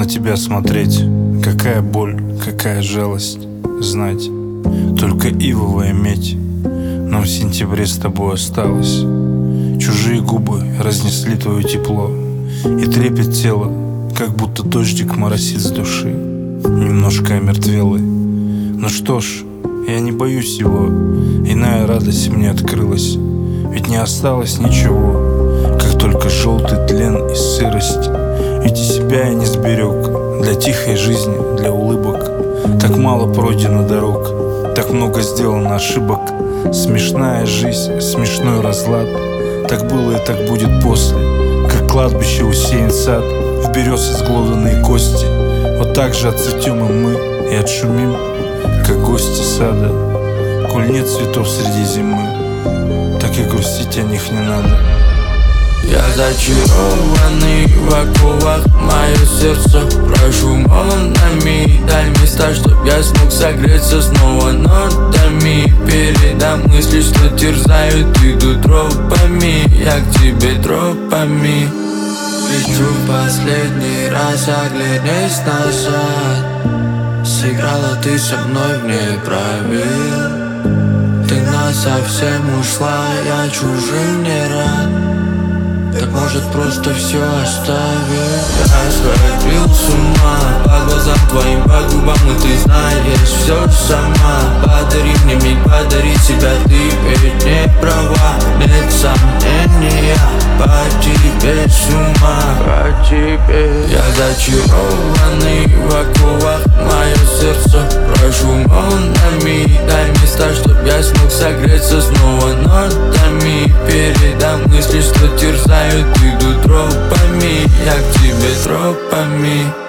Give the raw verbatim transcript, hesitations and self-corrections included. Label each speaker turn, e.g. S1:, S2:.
S1: на тебя смотреть. Какая боль, какая жалость. Знать, только ивовая медь нам в сентябре с тобой осталось. Чужие губы разнесли твое тепло, и трепет тела, как будто дождик моросит с души. Немножко омертвелый. Ну что ж, я не боюсь его. Иная радость мне открылась. Ведь не осталось ничего, как только желтый тлен и сырость. Ведь и себя я не сберег для тихой жизни, для улыбок. Так мало пройдено дорог, так много сделано ошибок. Смешная жизнь, смешной разлад. Так было и так будет после, как кладбище усеян сад, в берез изглоданные кости. Вот так же отцветем и мы, и отшумим, как гости сада. Коль нет цветов среди зимы, так и грустить о них не надо.
S2: Я зачарованный в оковах, мое сердце прошу молнами. Дай места, чтоб я смог согреться снова нотами. Передам мысли, что терзают, иду тропами. Я к тебе тропами. Лечу в последний раз, оглянись назад. Сыграла ты со мной в неправил. Ты насовсем ушла, я чужим не рад. Так может просто все оставить. Я сходил с ума по глазам твоим, по губам, и ты знаешь все сама. Подари мне миг, подари себя, ты ведь не права. Нет сомнения, по тебе с ума, по тебе. Я зачарованный в оковах, мое сердце прошу молнами. Дай места, чтоб я смог согреться снова нотами. Передам мысли, что терзают, иду тропами. Я к тебе тропами.